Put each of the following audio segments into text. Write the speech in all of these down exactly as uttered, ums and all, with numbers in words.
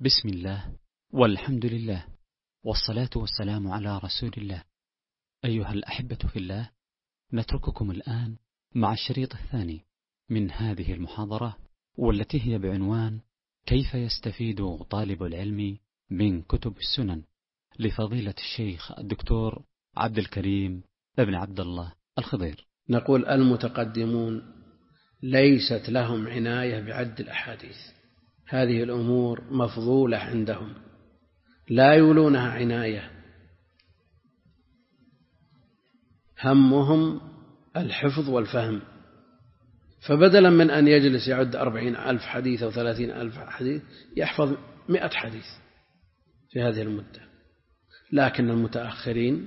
بسم الله والحمد لله والصلاة والسلام على رسول الله. أيها الأحبة في الله، نترككم الآن مع الشريط الثاني من هذه المحاضرة، والتي هي بعنوان كيف يستفيد طالب العلم من كتب السنن، لفضيلة الشيخ الدكتور عبد الكريم ابن عبد الله الخضير. نقول المتقدمون ليست لهم عناية بعد الأحاديث، هذه الأمور مفضولة عندهم، لا يولونها عناية، همهم الحفظ والفهم. فبدلا من أن يجلس يعد أربعين ألف حديث أو ثلاثين ألف حديث يحفظ مئة حديث في هذه المدة. لكن المتأخرين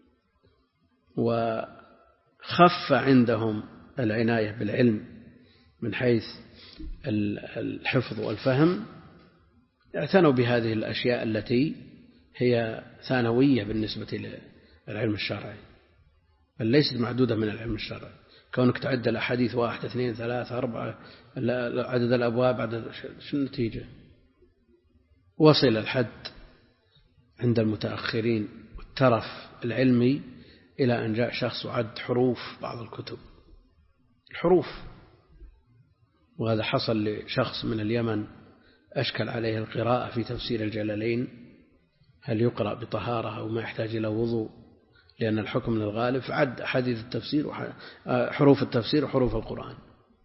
وخف عندهم العناية بالعلم من حيث الحفظ والفهم، اعتنوا بهذه الأشياء التي هي ثانوية بالنسبة للعلم الشرعي، بل ليست معدودة من العلم الشرعي. كونك تعد الأحاديث واحد اثنين ثلاثة أربعة، عدد الأبواب، عدد شو النتيجة؟ وصل الحد عند المتأخرين والترف العلمي إلى أن جاء شخص وعد حروف بعض الكتب، الحروف. وهذا حصل لشخص من اليمن أشكل عليه القراءة في تفسير الجلالين، هل يقرأ بطهارة أو ما يحتاج إلى وضوء، لأن الحكم من الغالب، عد حديث التفسير حروف التفسير وحروف القرآن،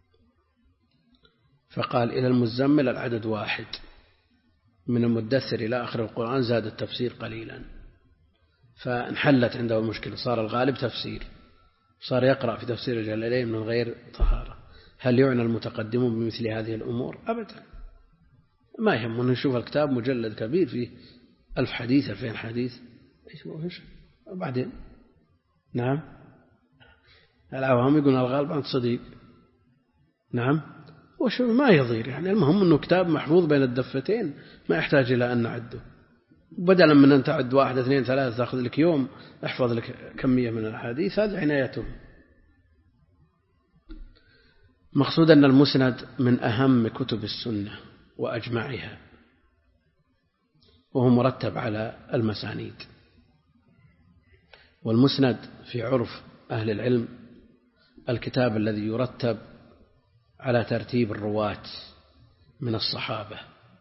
فقال إلى المزمل العدد واحد، من المدثر إلى آخر القرآن زاد التفسير قليلا، فانحلت عنده المشكلة، صار الغالب تفسير، صار يقرأ في تفسير الجلالين من غير طهارة. هل يعنى المتقدمون بمثل هذه الأمور؟ أبدا، ما يهمون نشوف الكتاب مجلد كبير فيه ألف حديث ألفين حديث، إيش وبعدين؟ نعم، العوام يقولون الغالب عن صديق، نعم، وشو ما يضير يعني، المهم أنه كتاب محفوظ بين الدفتين ما يحتاج إلى أن نعده. بدلا من أن تعد واحد اثنين ثلاثة تأخذ لك يوم احفظ لك كمية من الحديث، هذا عنايته. مقصود أن المسند من أهم كتب السنة وأجمعها، وهو مرتب على المسانيد. والمسند في عرف أهل العلم الكتاب الذي يرتب على ترتيب الرواة من الصحابة،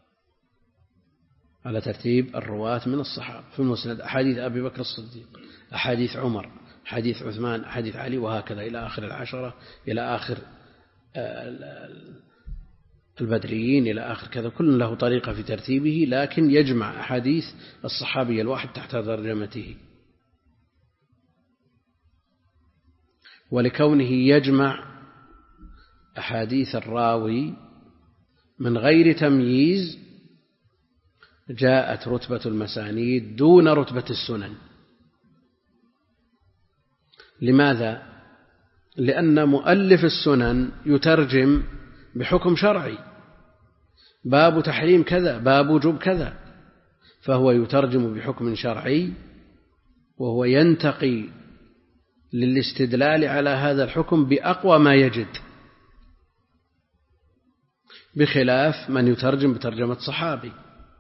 على ترتيب الرواة من الصحابة. في المسند أحاديث أبي بكر الصديق، أحاديث عمر، أحاديث عثمان، أحاديث علي، وهكذا إلى آخر العشرة، إلى آخر البدريين، إلى آخر كذا. كل له طريقة في ترتيبه، لكن يجمع أحاديث الصحابي الواحد تحت ترجمته. ولكونه يجمع أحاديث الراوي من غير تمييز جاءت رتبة المسانيد دون رتبة السنن. لماذا؟ لأن مؤلف السنن يترجم بحكم شرعي، باب تحريم كذا، باب وجوب كذا، فهو يترجم بحكم شرعي، وهو ينتقي للاستدلال على هذا الحكم بأقوى ما يجد، بخلاف من يترجم بترجمة صحابي.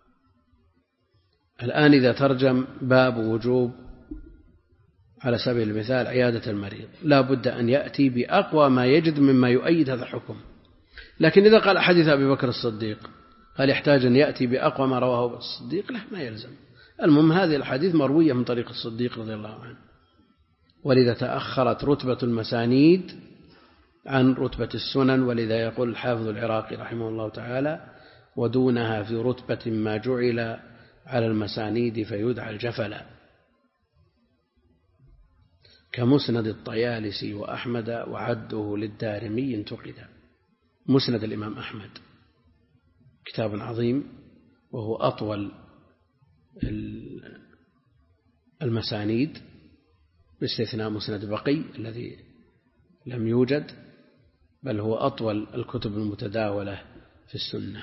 الآن إذا ترجم باب وجوب على سبيل المثال عيادة المريض، لا بد أن يأتي بأقوى ما يجد مما يؤيد هذا الحكم. لكن إذا قال حديث أبي بكر الصديق، هل يحتاج أن يأتي بأقوى ما رواه الصديق؟ لا، ما يلزم. المهم هذه الحديث مروية من طريق الصديق رضي الله عنه. ولذا تأخرت رتبة المسانيد عن رتبة السنن. ولذا يقول الحافظ العراقي رحمه الله تعالى: ودونها في رتبة ما جعل على المسانيد فيدعى الجفلا، كمسند الطيالسي وأحمد وعده للدارمي انتقدا. مسند الإمام أحمد كتاب عظيم، وهو أطول المسانيد باستثناء مسند بقي الذي لم يوجد، بل هو أطول الكتب المتداولة في السنة،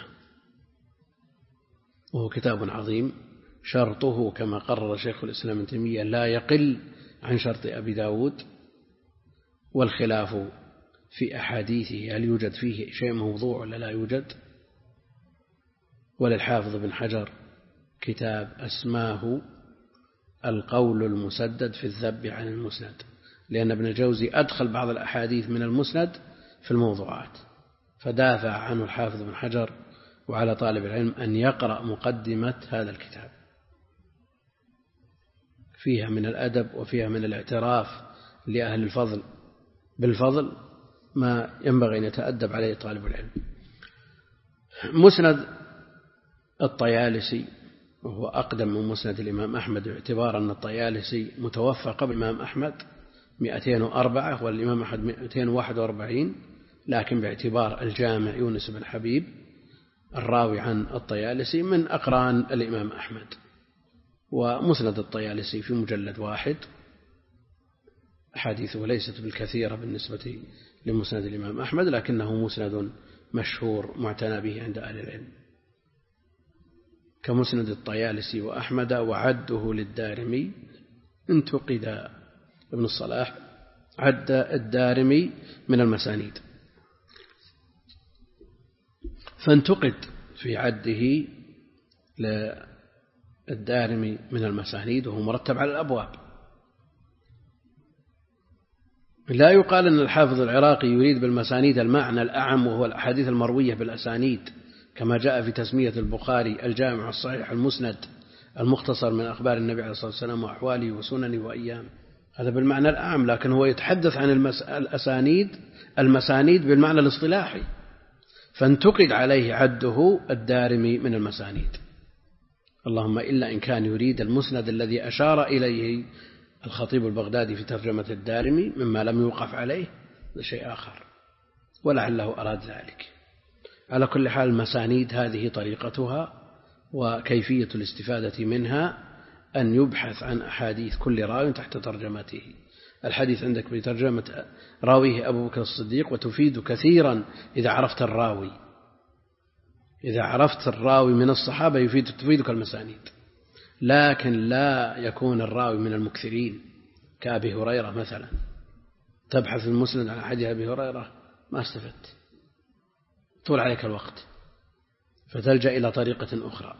وهو كتاب عظيم. شرطه كما قرر شيخ الإسلام ابن تيمية لا يقل عن شرط أبي داود، والخلاف في أحاديثه هل يوجد فيه شيء موضوع ولا لا يوجد. وللحافظ بن حجر كتاب أسماه القول المسدد في الذب عن المسند، لأن ابن الجوزي أدخل بعض الأحاديث من المسند في الموضوعات، فدافع عنه الحافظ بن حجر، وعلى طالب العلم أن يقرأ مقدمة هذا الكتاب، فيها من الأدب وفيها من الاعتراف لأهل الفضل بالفضل ما ينبغي أن يتأدب عليه طالب العلم. مسند الطيالسي وهو أقدم من مسند الإمام أحمد، باعتبار أن الطيالسي متوفى قبل الإمام أحمد مئتين وأربعة والإمام أحمد مئتين وواحد وأربعين، لكن باعتبار الجامع يونس بن حبيب الراوي عن الطيالسي من أقران الإمام أحمد. ومسند الطيالسي في مجلد واحد، أحاديثه ليست بالكثيرة بالنسبة لمسند الإمام أحمد، لكنه مسند مشهور معتنى به عند أهل العلم كمسند الطيالسي وأحمد. وعده للدارمي انتقد ابن الصلاح، عد الدارمي من المسانيد، فانتقد في عده للدارمي من المسانيد وهو مرتب على الأبواب. لا يقال أن الحافظ العراقي يريد بالمسانيد المعنى الأعم وهو الأحاديث المروية بالأسانيد، كما جاء في تسمية البخاري الجامع الصحيح المسند المختصر من أخبار النبي عليه الصلاة والسلام وأحواله وسننه وأيامه، هذا بالمعنى الأعم، لكن هو يتحدث عن الأسانيد المسانيد بالمعنى الاصطلاحي، فانتقد عليه عده الدارمي من المسانيد، اللهم إلا إن كان يريد المسند الذي أشار إليه الخطيب البغدادي في ترجمة الدارمي مما لم يوقف عليه، لشيء آخر، ولعله أراد ذلك. على كل حال المسانيد هذه طريقتها، وكيفية الاستفادة منها أن يبحث عن أحاديث كل راوي تحت ترجمته. الحديث عندك بترجمة راويه أبو بكر الصديق، وتفيد كثيرا إذا عرفت الراوي، إذا عرفت الراوي من الصحابة يفيد تفيدك المسانيد، لكن لا يكون الراوي من المكثرين كأبي هريرة مثلا، تبحث في المسند عن حديث أبي هريرة ما استفدت، طول عليك الوقت، فتلجأ إلى طريقة أخرى.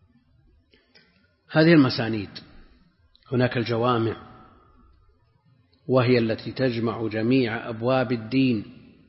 هذه المسانيد. هناك الجوامع، وهي التي تجمع جميع أبواب الدين،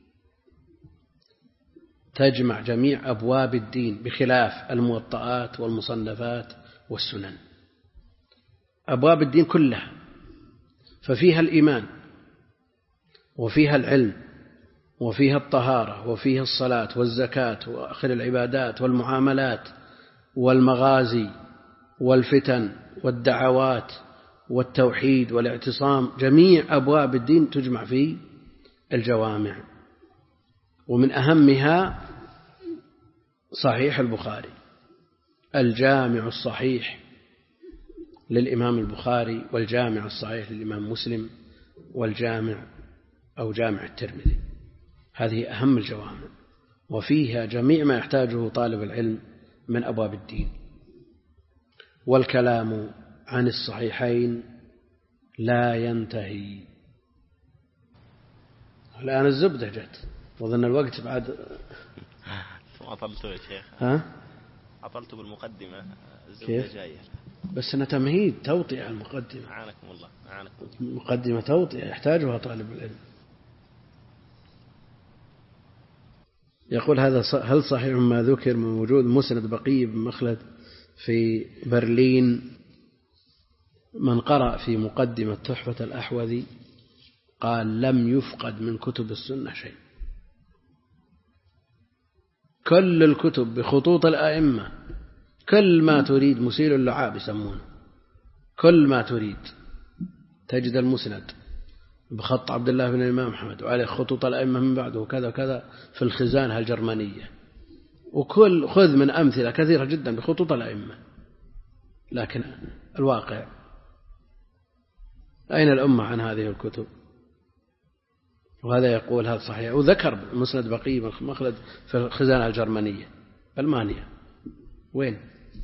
تجمع جميع أبواب الدين بخلاف الموطئات والمصنفات والسنن. أبواب الدين كلها، ففيها الإيمان وفيها العلم وفيها الطهارة وفيها الصلاة والزكاة وآخر العبادات والمعاملات والمغازي والفتن والدعوات والتوحيد والاعتصام، جميع أبواب الدين تجمع في الجوامع. ومن أهمها صحيح البخاري، الجامع الصحيح للإمام البخاري، والجامع الصحيح للإمام مسلم، والجامع أو جامع الترمذي، هذه أهم الجوامع، وفيها جميع ما يحتاجه طالب العلم من أبواب الدين. والكلام عن الصحيحين لا ينتهي. الآن الزبدة جت، وظن الوقت بعد أطلته يا شيخ. ها؟ أطلته بالمقدمة، الزبدة جاية، بس أنا تمهيد توطئة المقدمة. أعانكم الله، أعانكم الله. المقدمة توطئة يحتاجها طالب العلم. يقول هذا هل صحيح ما ذكر من وجود مسند بقي بن مخلد في برلين؟ من قرأ في مقدمة تحفة الأحوذي قال لم يفقد من كتب السنة شيء، كل الكتب بخطوط الأئمة، كل ما تريد، مسيل اللعاب يسمونه، كل ما تريد تجد المسند بخط عبد الله بن الإمام أحمد وعليه خطوط الأئمة من بعده وكذا وكذا في الخزانة الجرمانية، وكل خذ من أمثلة كثيرة جدا بخطوط الأئمة. لكن الواقع أين الأمة عن هذه الكتب؟ وهذا يقول هذا صحيح، وذكر مسند بقي بن مخلد في الخزانة الجرمانية ألمانيا. وين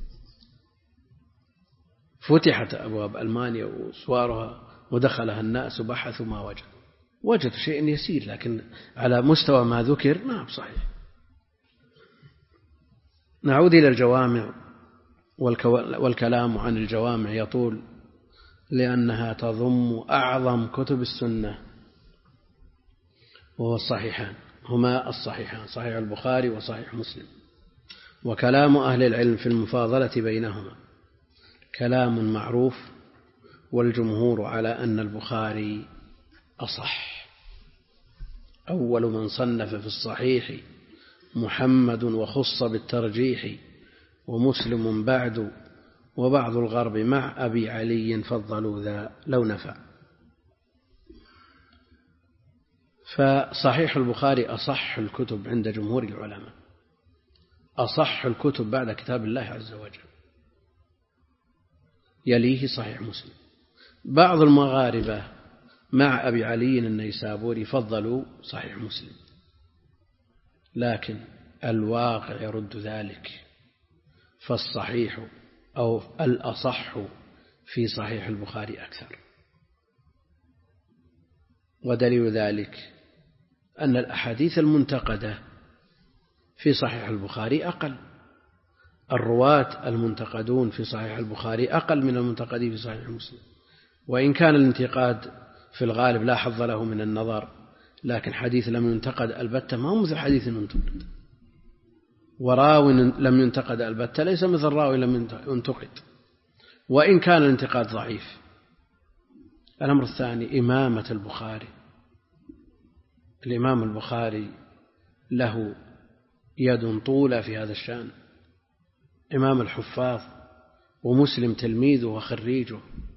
فتحت أبواب ألمانيا وسوارها ودخلها الناس وبحثوا ما وجدوا، وجدوا شيء يسير، لكن على مستوى ما ذكر نعم صحيح. نعود إلى الجوامع، والكلام عن الجوامع يطول لأنها تضم أعظم كتب السنة، وهو الصحيحان، هما الصحيحان صحيح البخاري وصحيح مسلم. وكلام أهل العلم في المفاضلة بينهما كلام معروف، والجمهور على أن البخاري أصح. أول من صنف في الصحيح محمد وخص بالترجيح، ومسلم بعد وبعض الغرب مع أبي علي فضلوا ذا لو نفع. فصحيح البخاري أصح الكتب عند جمهور العلماء، أصح الكتب بعد كتاب الله عز وجل، يليه صحيح مسلم. بعض المغاربة مع أبي علي النيسابوري فضلوا صحيح مسلم، لكن الواقع يرد ذلك، فالصحيح أو الأصح في صحيح البخاري أكثر. ودليل ذلك أن الأحاديث المنتقدة في صحيح البخاري أقل، الرواة المنتقدون في صحيح البخاري أقل من المنتقدين في صحيح مسلم، وإن كان الانتقاد في الغالب لا حظ له من النظر، لكن حديث لم ينتقد البتة ما هو مثل حديث ينتقد، وراوي لم ينتقد البتة ليس مثل راوي لم ينتقد، وإن كان الانتقاد ضعيف. الأمر الثاني إمامة البخاري. الإمام البخاري له يد طولة في هذا الشأن، إمام الحفاظ، ومسلم تلميذه وخريجه،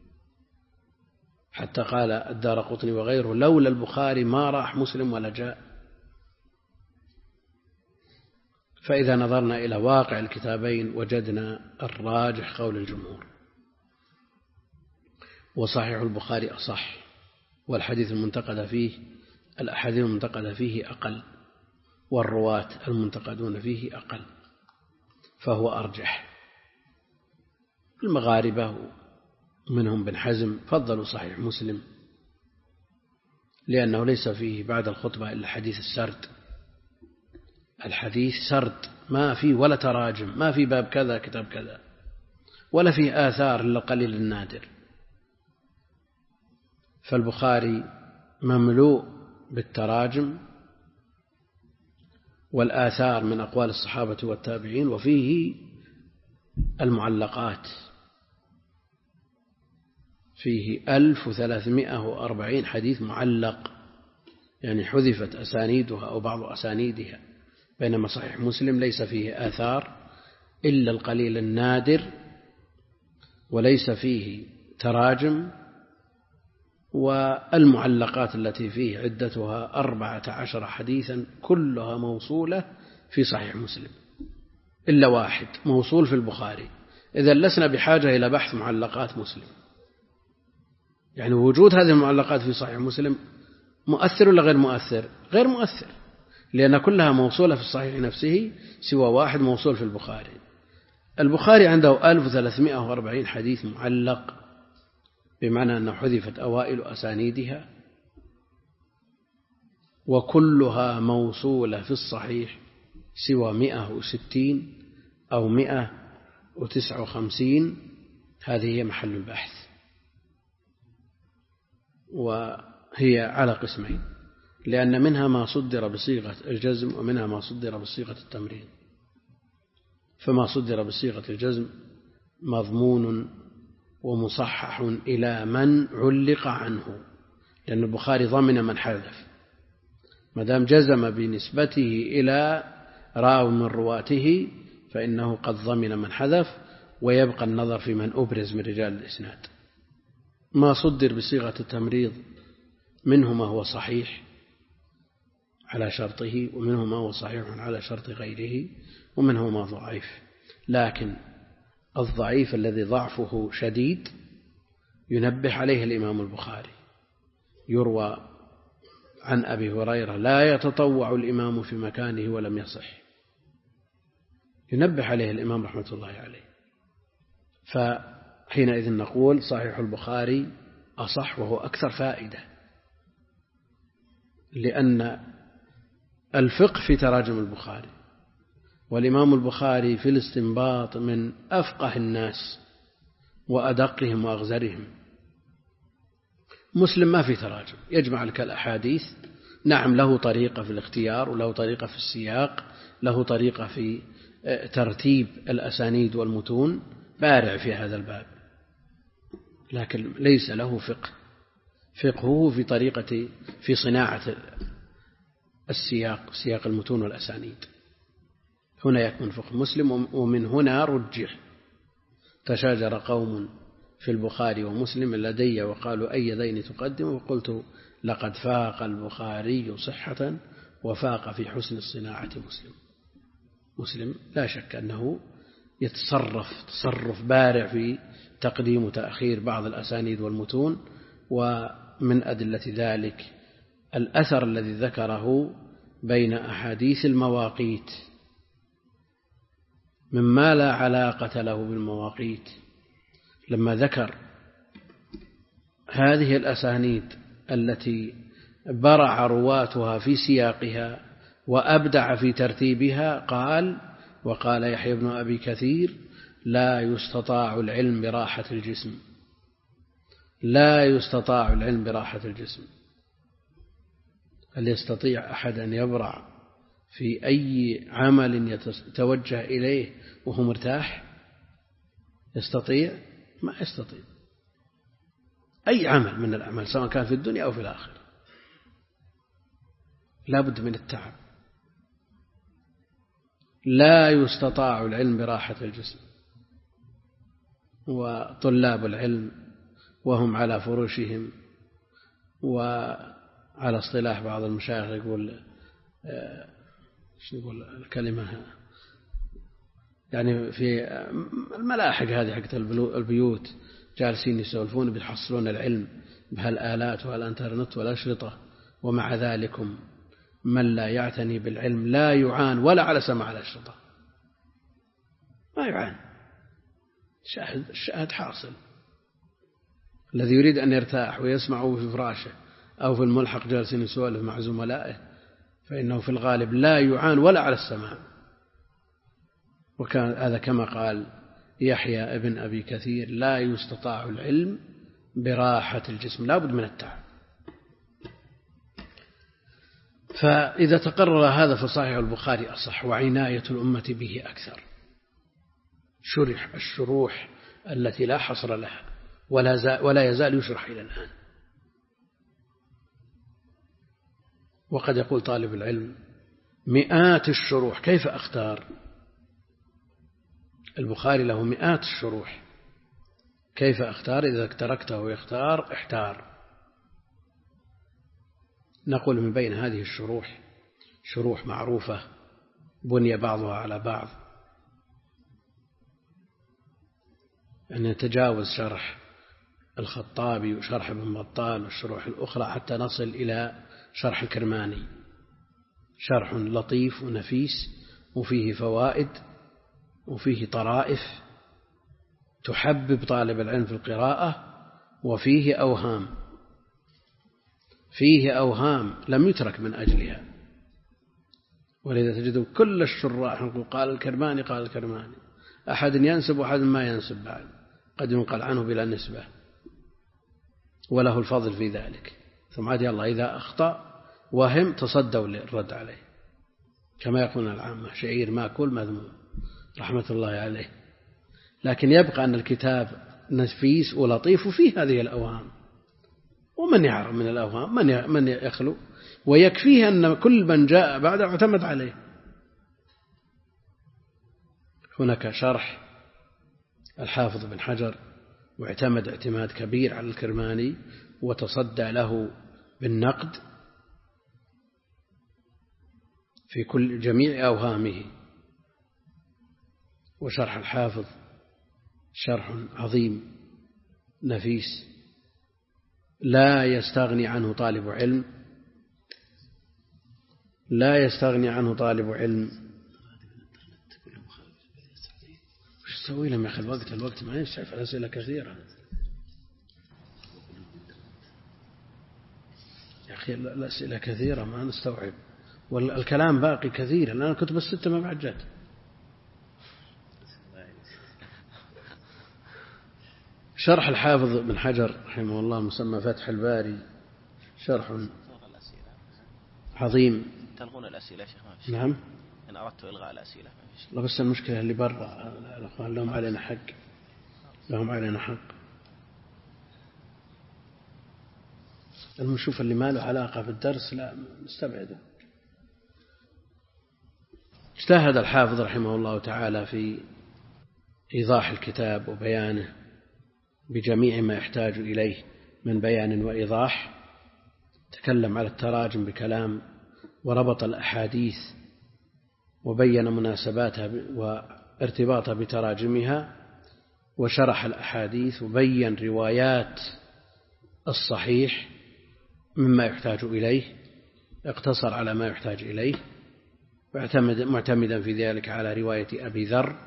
حتى قال الدارقطني وغيره لولا البخاري ما راح مسلم ولا جاء. فإذا نظرنا إلى واقع الكتابين وجدنا الراجح قول الجمهور، وصحيح البخاري أصح، والحديث المنتقد فيه الأحاديث المنتقدة فيه أقل، والرواة المنتقدون فيه أقل، فهو أرجح. المغاربة منهم بن حزم فضلوا صحيح مسلم، لأنه ليس فيه بعد الخطبة إلا حديث السرد، الحديث سرد، ما فيه ولا تراجم، ما فيه باب كذا كتاب كذا، ولا فيه آثار إلا القليل النادر. فالبخاري مملوء بالتراجم والآثار من أقوال الصحابة والتابعين، وفيه المعلقات، فيه ألف وثلاثمائة وأربعين حديث معلق، يعني حذفت أسانيدها أو بعض أسانيدها، بينما صحيح مسلم ليس فيه آثار إلا القليل النادر، وليس فيه تراجم، والمعلقات التي فيه عدتها أربعة عشر حديثا كلها موصولة في صحيح مسلم، إلا واحد موصول في البخاري. إذا لسنا بحاجة إلى بحث معلقات مسلم، يعني وجود هذه المعلقات في صحيح مسلم مؤثر ولا غير مؤثر؟ غير مؤثر، لأن كلها موصولة في الصحيح نفسه سوى واحد موصول في البخاري. البخاري عنده ألف وثلاثمائة وأربعين حديث معلق، بمعنى أنه حذفت أوائل أسانيدها، وكلها موصولة في الصحيح سوى مئة وستين أو مئة وتسعة وخمسين، هذه هي محل البحث، وهي على قسمين، لأن منها ما صدر بصيغة الجزم ومنها ما صدر بصيغة التمرين. فما صدر بصيغة الجزم مضمون ومصحح إلى من علق عنه، لأن البخاري ضمن من حذف، ما دام جزم بنسبته إلى راو من رواته فإنه قد ضمن من حذف، ويبقى النظر في من أبرز من رجال الإسناد. ما صدر بصيغة التمريض منه ما هو صحيح على شرطه، ومنه ما هو صحيح على شرط غيره، ومنه ما ضعيف. لكن الضعيف الذي ضعفه شديد ينبه عليه الإمام البخاري، يروى عن أبي هريرة لا يتطوع الإمام في مكانه ولم يصح، ينبه عليه الإمام رحمة الله عليه. فحينئذ نقول صحيح البخاري أصح وهو أكثر فائدة، لأن الفقه في تراجم البخاري، والإمام البخاري في الاستنباط من أفقه الناس وأدقهم وأغزرهم. مسلم ما في تراجم، يجمع لك الأحاديث. نعم له طريقة في الاختيار، وله طريقة في السياق، له طريقة في ترتيب الأسانيد والمتون، بارع في هذا الباب، لكن ليس له فقه. فقهه في طريقة في صناعة السياق، سياق المتون والأسانيد. هنا يكمن فقه مسلم، ومن هنا رجح. تشاجر قوم في البخاري ومسلم لدي وقالوا أي ذين تقدم، وقلت لقد فاق البخاري صحة وفاق في حسن الصناعة مسلم. مسلم لا شك أنه يتصرف تصرف بارع في تقديم وتأخير بعض الأسانيد والمتون. ومن أدلة ذلك الأثر الذي ذكره بين أحاديث المواقيت مما لا علاقة له بالمواقيت، لما ذكر هذه الأسانيد التي برع رواتها في سياقها وأبدع في ترتيبها، قال: وقال يحيى بن أبي كثير: لا يستطاع العلم براحة الجسم، لا يستطاع العلم براحة الجسم. هل يستطيع أحد أن يبرع في أي عمل يتوجه إليه وهو مرتاح؟ يستطيع؟ ما يستطيع. أي عمل من الأعمال سواء كان في الدنيا أو في الآخرة لا بد من التعب. لا يستطاع العلم براحة الجسم. وطلاب العلم وهم على فروشهم، وعلى اصطلاح بعض المشايخ يقول شو يقول الكلمة، يعني في الملاحق هذه حقت البيوت جالسين يسولفون بيحصلون العلم بهالآلات والإنترنت والأشرطة، ومع ذلكم من لا يعتني بالعلم لا يعان ولا على سماع الأشرطة، ما يعان. شاهد الشاهد حاصل. الذي يريد أن يرتاح ويسمعه في فراشه أو في الملحق جالسين يسولف مع زملائه فإنه في الغالب لا يعان ولا على السماع. وكان هذا كما قال يحيى ابن أبي كثير: لا يستطاع العلم براحة الجسم، لا بد من التعب. فإذا تقرر هذا فصحيح البخاري أصح، وعناية الأمة به أكثر. شرح الشروح التي لا حصر لها ولا, ولا يزال يشرح إلى الآن. وقد يقول طالب العلم: مئات الشروح، كيف أختار؟ البخاري له مئات الشروح، كيف أختار؟ إذا تركته يختار احتار. نقول من بين هذه الشروح شروح معروفة بني بعضها على بعض، أن يعني يتجاوز شرح الخطابي وشرح ابن بطال والشروح الأخرى حتى نصل إلى شرح الكرماني. شرح لطيف ونفيس وفيه فوائد وفيه طرائف تحبب طالب العلم في القراءة، وفيه أوهام فيه أوهام لم يترك من أجلها. ولذا تجد كل الشراح يقول قال الكرماني قال الكرماني، أحد ينسب وأحد ما ينسب، بعد قد ينقل عنه بلا نسبة وله الفضل في ذلك. ثم عاد الله إذا أخطأ وهم تصدوا للرد عليه، كما يقولون العامة: شعير ماكول مذموم، رحمة الله عليه. لكن يبقى أن الكتاب نفيس ولطيف وفيه هذه الأوهام، ومن يعرف من الأوهام من من يخلو، ويكفيه أن كل من جاء بعد اعتمد عليه. هناك شرح الحافظ بن حجر واعتمد اعتماد كبير على الكرماني وتصدى له بالنقد في كل جميع أوهامه. وشرح الحافظ شرح عظيم نفيس لا يستغني عنه طالب علم لا يستغني عنه طالب علم وش تسوي لهم يا أخي؟ الوقت الوقت ما يسعف، الأسئلة كثيرة يا أخي، الأسئلة كثيرة ما نستوعب، والكلام باقي كثير. أنا كتب الستة ما بعد جت. شرح الحافظ بن حجر رحمه الله مسمى فتح الباري شرح عظيم. تلغون الأسئلة يا شيخ؟ ما فيش. نعم. إن أردت إلغاء الأسئلة ما فيش. لا بس المشكلة اللي برا الأخوان لهم علينا حق، لهم علينا حق. المشوف اللي ما له علاقة بالدرس لا نستبعده. اجتهد الحافظ رحمه الله تعالى في إيضاح الكتاب وبيانه بجميع ما يحتاج إليه من بيان وإيضاح. تكلم على التراجم بكلام، وربط الأحاديث وبين مناسباتها وارتباطها بتراجمها، وشرح الأحاديث وبين روايات الصحيح مما يحتاج إليه، اقتصر على ما يحتاج إليه، معتمدا في ذلك على رواية أبي ذر،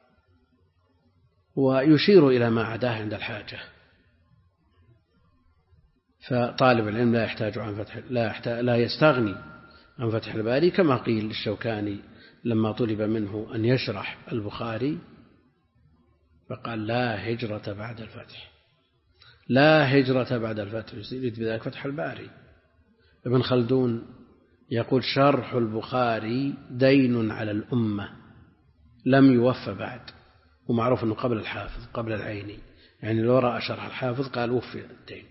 ويشير إلى ما عداه عند الحاجة. فطالب العلم لا يحتاج عن فتح لا, يحتاج لا يستغني عن فتح الباري، كما قيل للشوكاني لما طلب منه أن يشرح البخاري فقال لا هجرة بعد الفتح، لا هجرة بعد الفتح، يريد بذلك فتح الباري. ابن خلدون يقول شرح البخاري دين على الأمة لم يوفى بعد، ومعروف أنه قبل الحافظ قبل العيني، يعني لو رأى شرح الحافظ قال وفي الدين.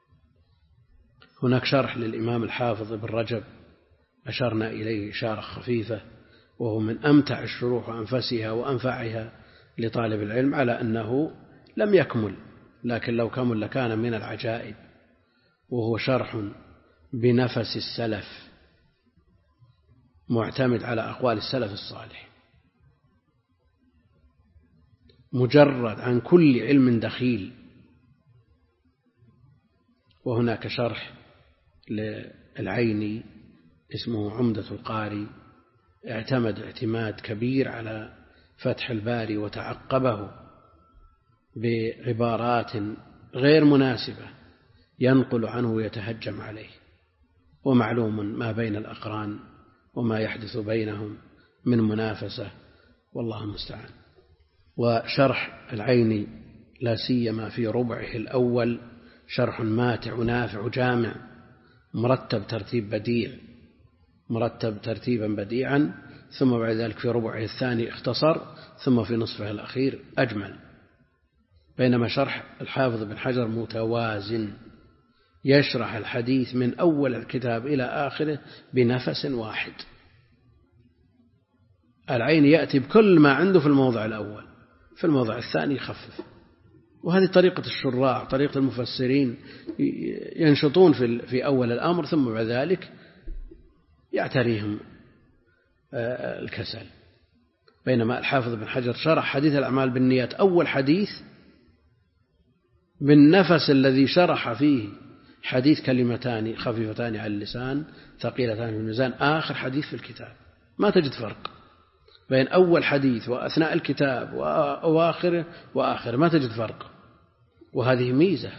هناك شرح للإمام الحافظ ابن رجب أشرنا إليه إشارة خفيفة، وهو من أمتع الشروح وأنفسها وأنفعها لطالب العلم، على أنه لم يكمل، لكن لو كمل لكان من العجائب. وهو شرح بنفس السلف معتمد على أقوال السلف الصالح، مجرد عن كل علم دخيل. وهناك شرح للعيني اسمه عمدة القاري، اعتمد اعتماد كبير على فتح الباري وتعقبه بعبارات غير مناسبة ينقل عنه ويتهجم عليه، ومعلوم ما بين الأقران وما يحدث بينهم من منافسة، والله المستعان. وشرح العيني لا سيما في ربعه الأول شرح ماتع نافع جامع، مرتب ترتيب بديع، مرتب ترتيبا بديعا، ثم بعد ذلك في ربعه الثاني اختصر، ثم في نصفه الأخير أجمل. بينما شرح الحافظ بن حجر متوازن، يشرح الحديث من أول الكتاب إلى آخره بنفس واحد. العين يأتي بكل ما عنده في الموضع الأول، في الموضع الثاني يخفف. وهذه طريقة الشراع، طريقة المفسرين، ينشطون في في أول الأمر ثم بعد ذلك يعتريهم الكسل. بينما الحافظ بن حجر شرح حديث الأعمال بالنيات أول حديث بالنفس الذي شرح فيه حديث كلمتان خفيفتان على اللسان ثقيلتان في الميزان آخر حديث في الكتاب. ما تجد فرق بين أول حديث وأثناء الكتاب وآخره وآخره، ما تجد فرق. وهذه ميزة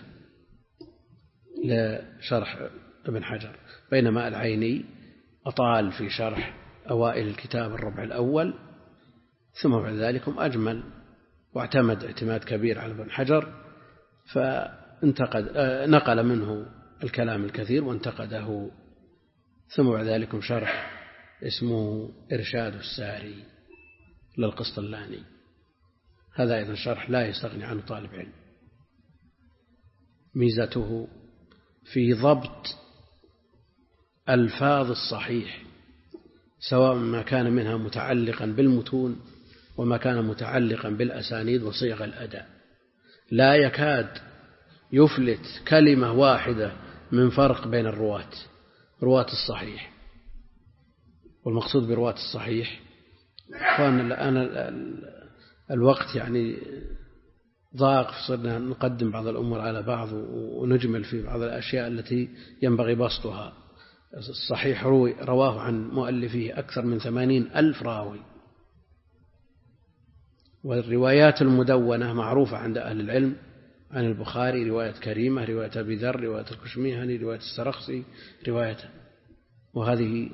لشرح ابن حجر. بينما العيني أطال في شرح أوائل الكتاب الربع الأول، ثم بعد ذلك أجمل، واعتمد اعتماد كبير على ابن حجر، فانتقد نقل منه الكلام الكثير وانتقده. ثم بعد ذلك شرح اسمه إرشاد الساري للقسطلاني، هذا أيضا شرح لا يستغني عنه طالب علم. ميزته في ضبط ألفاظ الصحيح، سواء ما كان منها متعلقا بالمتون وما كان متعلقا بالأسانيد وصيغ الأداء. لا يكاد يفلت كلمة واحدة من فرق بين الرواة، رواة الصحيح. والمقصود برواة الصحيح أخوان الآن الوقت يعني ضاق، صرنا نقدم بعض الأمور على بعض ونجمل في بعض الأشياء التي ينبغي بسطها. الصحيح روي رواه عن مؤلفيه أكثر من ثمانين ألف راوي، والروايات المدونة معروفة عند أهل العلم عن البخاري: رواية كريمة، رواية أبي ذر، رواية الكشميهني، رواية السرخسي، رواية. وهذه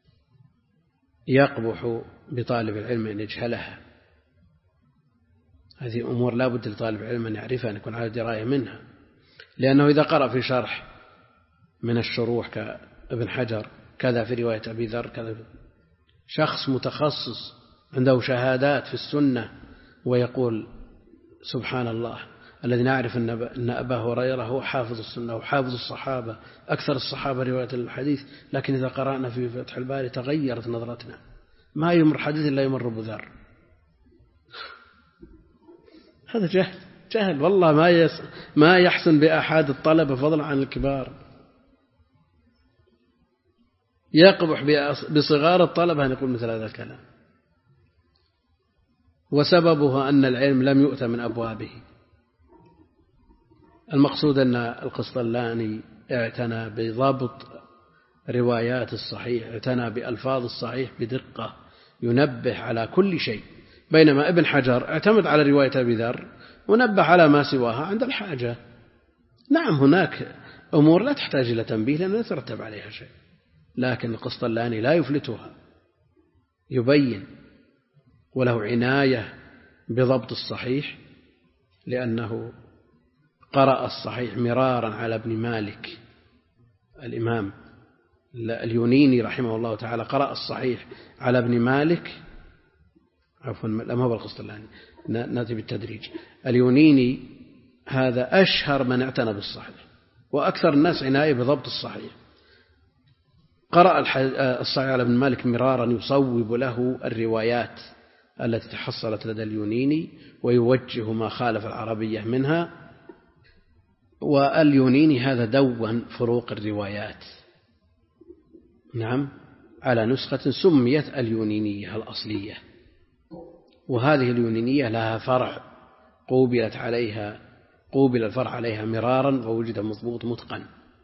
يقبح بطالب العلم أن يجهلها. هذه أمور لا بد لطالب العلم أن يعرفها، أن يكون على دراية منها، لأنه إذا قرأ في شرح من الشروح كابن حجر كذا في رواية أبي ذر كذا، شخص متخصص عنده شهادات في السنة ويقول سبحان الله الذي نعرف أن أبا هريرة هو حافظ السنة وحافظ الصحابة أكثر الصحابة رواية الحديث، لكن إذا قرأنا في فتح الباري تغيرت نظرتنا، ما يمر حديث إلا يمر أبو ذر. هذا جهل جهل والله، ما يس ما يحسن بأحد الطلبة فضلا عن الكبار، يقبح بصغار الطلبة أن يقول مثل هذا الكلام، وسببه أن العلم لم يؤت من أبوابه. المقصود أن القسطلاني اعتنى بضبط روايات الصحيح، اعتنى بألفاظ الصحيح بدقة، ينبه على كل شيء، بينما ابن حجر اعتمد على رواية أبي ذر ونبه على ما سواها عند الحاجة. نعم هناك أمور لا تحتاج إلى تنبيه لأن لا يترتب عليها شيء، لكن القسطلاني لا يفلتها، يبين، وله عناية بضبط الصحيح، لأنه قرأ الصحيح مرارا على ابن مالك. الإمام اليونيني رحمه الله تعالى قرأ الصحيح على ابن مالك، عفوا لا ما هو القسطلاني، نأتي بالتدريج. اليونيني هذا أشهر من اعتنى بالصحيح وأكثر الناس عناية بضبط الصحيح، قرأ الصحيح على ابن مالك مرارا يصوب له الروايات التي تحصلت لدى اليونيني ويوجه ما خالف العربية منها. واليونيني هذا دون فروق الروايات، نعم، على نسخة سميت اليونينية الأصلية، وهذه اليونينية لها فرع قوبلت عليها قوبل الفرع عليها مرارا ووجد مضبوط متقن.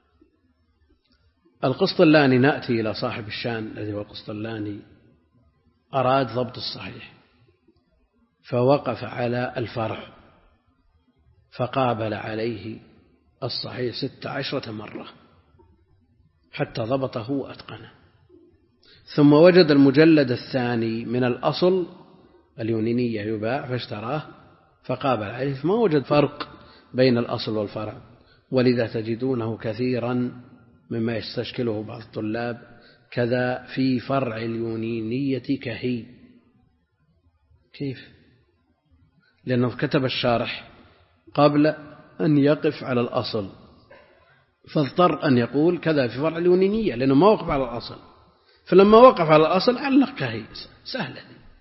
القسطلاني نأتي إلى صاحب الشان الذي هو القسطلاني، أراد ضبط الصحيح فوقف على الفرع فقابل عليه الصحيح ست عشرة مرة حتى ضبطه وأتقنه، ثم وجد المجلد الثاني من الأصل اليونينية يباع فاشتراه فقابل عليه، فما وجد فرق بين الأصل والفرع، ولذا تجدونه كثيرا مما يستشكله بعض الطلاب كذا في فرع اليونينية كهي. كيف؟ لأنه كتب الشارح قبل أن يقف على الأصل، فاضطر أن يقول كذا في فرع اليونينية لأنه ما وقف على الأصل، فلما وقف على الأصل علق كهي، سهلة.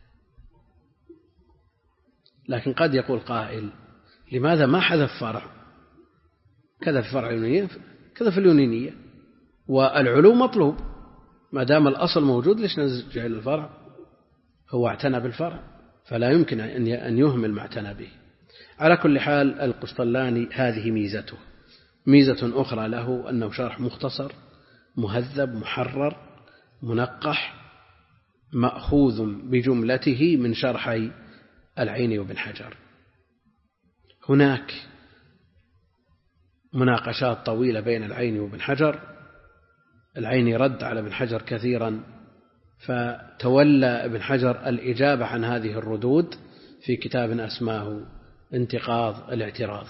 لكن قد يقول قائل لماذا ما حذف فرع؟ كذا في فرع اليونينية كذا في اليونينية، والعلو مطلوب، ما دام الأصل موجود ليش نجعل الفرع؟ هو اعتنى بالفرع فلا يمكن أن يهمل ما اعتنى به. على كل حال القسطلاني هذه ميزته. ميزة أخرى له أنه شرح مختصر مهذب محرر منقح مأخوذ بجملته من شرحي العيني وابن حجر. هناك مناقشات طويلة بين العيني وابن حجر، العيني رد على ابن حجر كثيرا، فتولى ابن حجر الإجابة عن هذه الردود في كتاب أسماه انتقاض الاعتراض.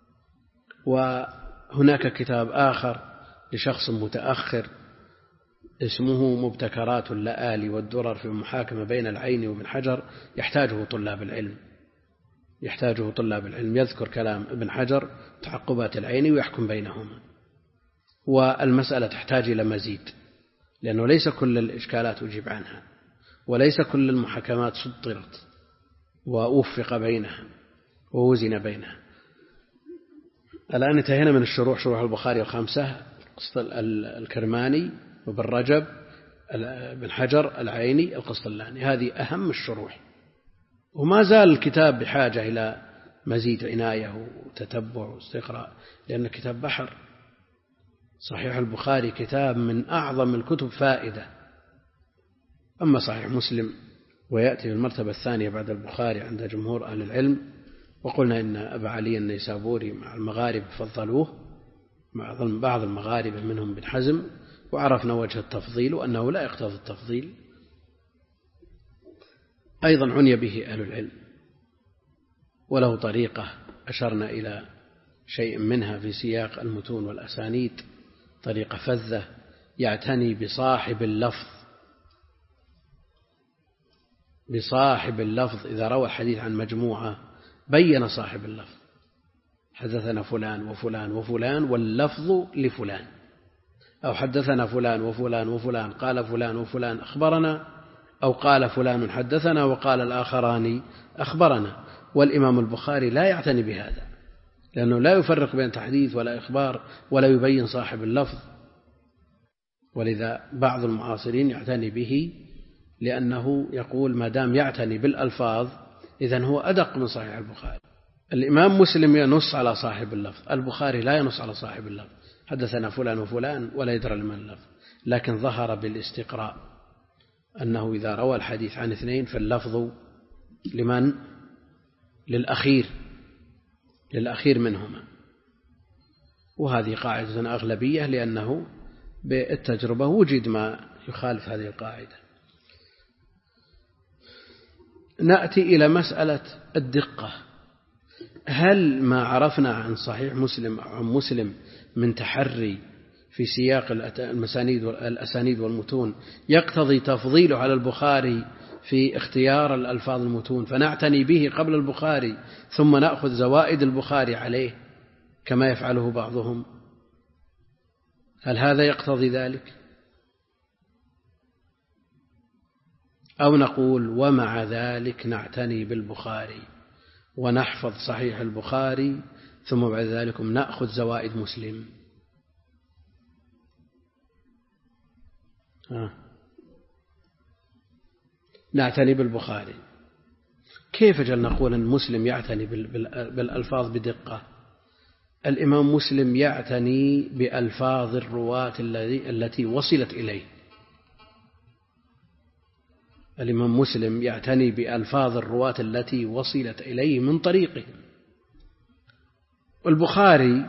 وهناك كتاب آخر لشخص متأخر اسمه مبتكرات اللآلي والدرر في المحاكمة بين العيني وابن حجر، يحتاجه طلاب العلم يحتاجه طلاب العلم يذكر كلام ابن حجر تعقبات العيني ويحكم بينهما. والمسألة تحتاج إلى مزيد، لأنه ليس كل الإشكالات أجيب عنها، وليس كل المحاكمات سطرت وأوفق بينها ووزن بينها. الآن انتهينا من الشروح، شروح البخاري الخمسة، الكرماني وابن رجب ابن حجر العيني القسطلاني، هذه أهم الشروح، وما زال الكتاب بحاجة إلى مزيد عناية وتتبع واستقراء، لأن كتاب بحر. صحيح البخاري كتاب من أعظم الكتب فائدة، أما صحيح مسلم ويأتي في المرتبة الثانية بعد البخاري عند جمهور أهل العلم، وقلنا إن أبا علي النيسابوري مع المغارب فضلوه، مع بعض المغاربة منهم بن حزم، وعرفنا وجه التفضيل وأنه لا يقتضي التفضيل. أيضا عني به أهل العلم. وله طريقة أشرنا إلى شيء منها في سياق المتون والأسانيد، طريقة فذة يعتني بصاحب اللفظ بصاحب اللفظ إذا روى الحديث عن مجموعة بين صاحب اللفظ، حدثنا فلان وفلان وفلان واللفظ لفلان، أو حدثنا فلان وفلان وفلان قال فلان وفلان أخبرنا، أو قال فلان حدثنا وقال الآخران أخبرنا. والإمام البخاري لا يعتني بهذا، لأنه لا يفرق بين تحديث ولا إخبار ولا يبين صاحب اللفظ، ولذا بعض المعاصرين يعتني به، لأنه يقول ما دام يعتني بالألفاظ إذن هو أدق من صحيح البخاري. الإمام مسلم ينص على صاحب اللفظ، البخاري لا ينص على صاحب اللفظ، حدثنا فلان وفلان ولا يدرى لمن اللفظ، لكن ظهر بالاستقراء أنه إذا روى الحديث عن اثنين فاللفظ لمن؟ للأخير للأخير منهما، وهذه قاعدة أغلبية، لأنه بالتجربة وجد ما يخالف هذه القاعدة. نأتي إلى مسألة الدقة. هل ما عرفنا عن صحيح مسلم عن مسلم من تحري في سياق المسانيد والأسانيد والمتون يقتضي تفضيله على البخاري في اختيار الألفاظ المتون فنعتني به قبل البخاري ثم نأخذ زوائد البخاري عليه كما يفعله بعضهم؟ هل هذا يقتضي ذلك؟ أو نقول ومع ذلك نعتني بالبخاري ونحفظ صحيح البخاري ثم بعد ذلك نأخذ زوائد مسلم؟ ها. نعتني بالبخاري. كيف جل نقول أن مسلم يعتني بالألفاظ بدقة؟ الإمام مسلم يعتني بألفاظ الرواة التي وصلت إليه. الإمام مسلم يعتني بألفاظ الرواة التي وصلت إليه من طريقه. والبخاري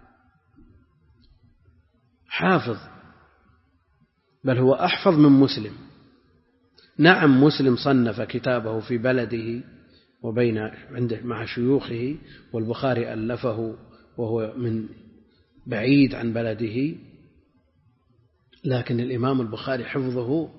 حافظ، بل هو أحفظ من مسلم. نعم مسلم صنف كتابه في بلده وبين عنده مع شيوخه، والبخاري ألفه وهو من بعيد عن بلده، لكن الإمام البخاري حفظه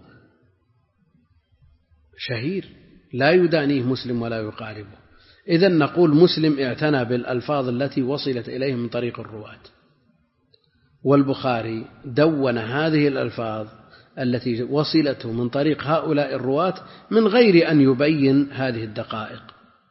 شهير لا يدانيه مسلم ولا يقاربه. إذن نقول مسلم اعتنى بالألفاظ التي وصلت إليه من طريق الرواة، والبخاري دون هذه الألفاظ التي وصلته من طريق هؤلاء الرواة من غير أن يبين هذه الدقائق.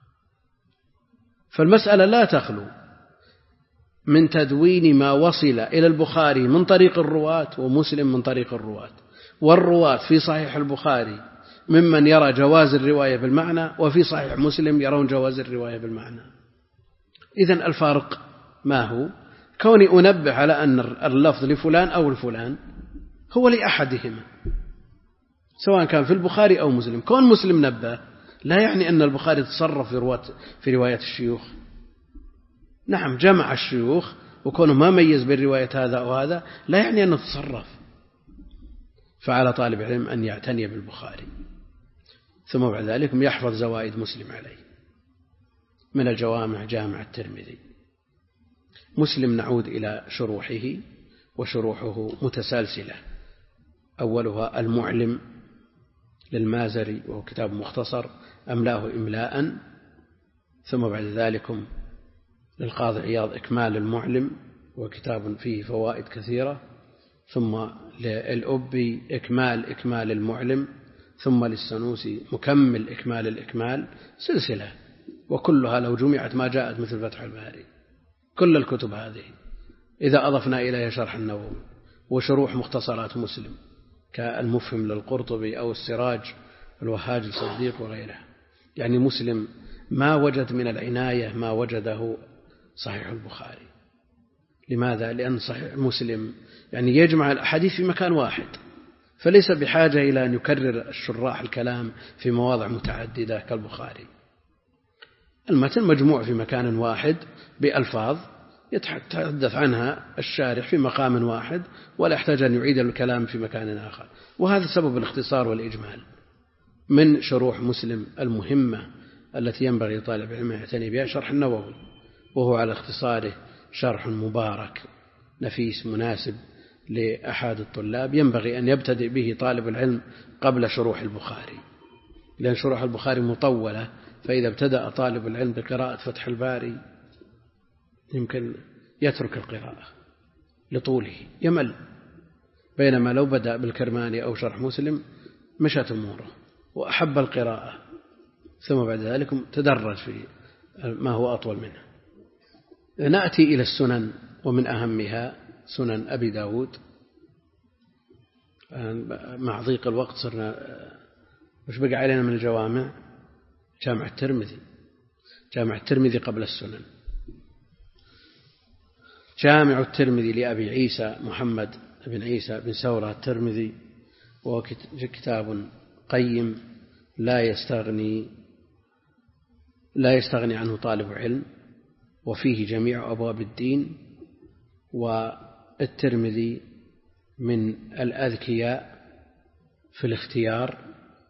فالمسألة لا تخلو من تدوين ما وصل إلى البخاري من طريق الرواة ومسلم من طريق الرواة، والرواة في صحيح البخاري ممن يرى جواز الرواية بالمعنى، وفي صحيح مسلم يرون جواز الرواية بالمعنى. إذن الفارق ما هو؟ كوني أنبه على أن اللفظ لفلان أو لفلان هو لأحدهما سواء كان في البخاري أو مسلم. كون مسلم نبه لا يعني أن البخاري تصرف في, رواية في رواية الشيوخ. نعم جمع الشيوخ، وكونه ما ميز بين رواية هذا أو هذا لا يعني أنه تصرف. فعلى طالب العلم أن يعتني بالبخاري ثم بعد ذلك يحفظ زوائد مسلم عليه. من الجوامع جامع الترمذي. مسلم نعود إلى شروحه، وشروحه متسلسلة. أولها المعلم للمازري وهو كتاب مختصر أملاه إملاء، ثم بعد ذلك للقاضي عياض إكمال المعلم وكتاب فيه فوائد كثيرة، ثم للأبي إكمال إكمال المعلم، ثم للسنوسي مكمل إكمال الإكمال، سلسلة وكلها لو جمعت ما جاءت مثل فتح الباري. كل الكتب هذه إذا أضفنا إليها شرح النووي وشروح مختصرات مسلم كالمفهم للقرطبي أو السراج الوهاج الصديق وغيرها، يعني مسلم ما وجد من العناية ما وجده صحيح البخاري. لماذا؟ لأن صحيح مسلم يعني يجمع الأحاديث في مكان واحد، فليس بحاجة إلى أن يكرر الشراح الكلام في مواضع متعددة كالبخاري. المتن مجموع في مكان واحد بألفاظ يتحدث عنها الشارح في مقام واحد، ولا يحتاج أن يعيد الكلام في مكان آخر. وهذا سبب الاختصار والإجمال من شروح مسلم المهمة التي ينبغي طالب العلم يعتني بها شرح النووي، وهو على اختصاره شرح مبارك نفيس مناسب لأحد الطلاب، ينبغي أن يبتدئ به طالب العلم قبل شروح البخاري، لأن شروح البخاري مطولة، فإذا ابتدأ طالب العلم بقراءة فتح الباري يمكن يترك القراءة لطوله يمل، بينما لو بدأ بالكرماني أو شرح مسلم مشت أموره وأحب القراءة، ثم بعد ذلك تدرج في ما هو أطول منه. نأتي إلى السنن، ومن أهمها سنن أبي داود. مع ضيق الوقت صرنا وش بقى علينا من الجوامع؟ جامع الترمذي، جامع الترمذي قبل السنن. جامع الترمذي لأبي عيسى محمد بن عيسى بن سورة الترمذي، وهو كتاب قيم لا يستغني لا يستغني عنه طالب علم، وفيه جميع أبواب الدين. والترمذي من الأذكياء في الاختيار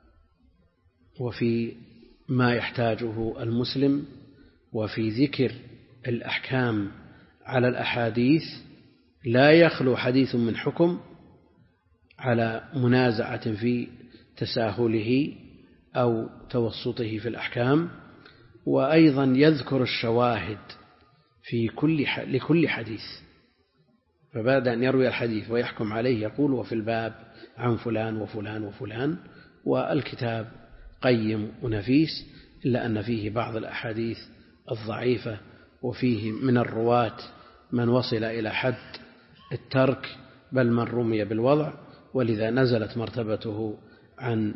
وفي ما يحتاجه المسلم، وفي ذكر الأحكام على الأحاديث، لا يخلو حديث من حكم على منازعة في تساهله أو توسطه في الأحكام. وأيضا يذكر الشواهد في كل لكل حديث، فبعد أن يروي الحديث ويحكم عليه يقول وفي الباب عن فلان وفلان وفلان. والكتاب قيم ونفيس، إلا أن فيه بعض الأحاديث الضعيفة، وفيه من الرواة من وصل إلى حد الترك بل من رمي بالوضع، ولذا نزلت مرتبته عن